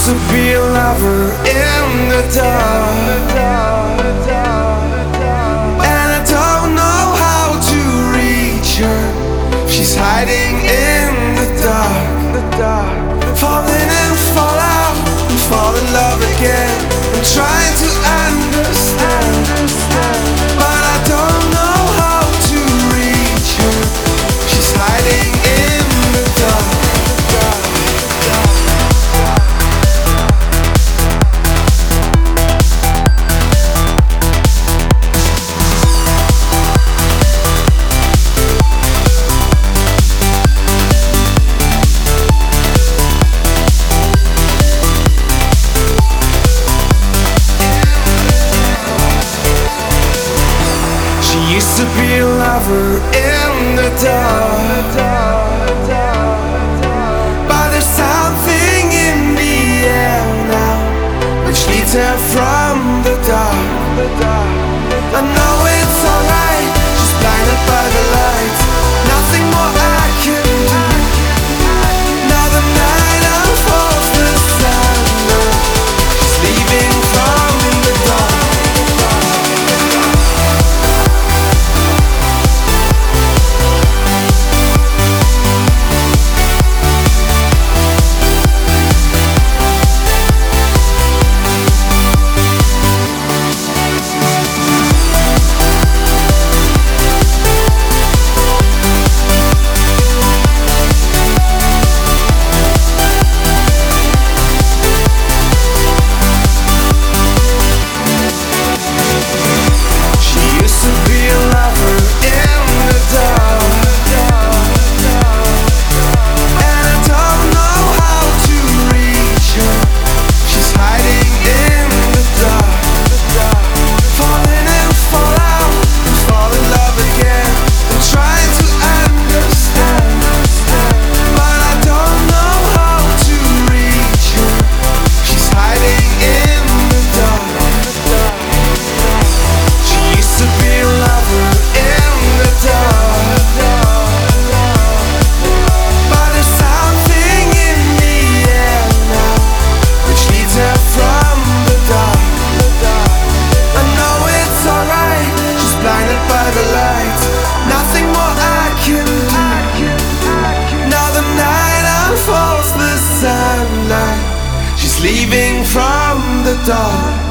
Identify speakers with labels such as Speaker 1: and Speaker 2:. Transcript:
Speaker 1: to be a lover in the dark, and I don't know how to reach her. She's hiding in the dark, falling and fall out and fall in love again. I'm trying to understand, but I don't know how to reach her. She's hiding in the dark. Used to be a lover in the dark, but there's something in the air now which leads her from the dark. I know it's alright, she's blinded by the lights. Nothing more I can do. Now the night unfolds the sunlight. She's leaving from the dark. She's leaving from the dark.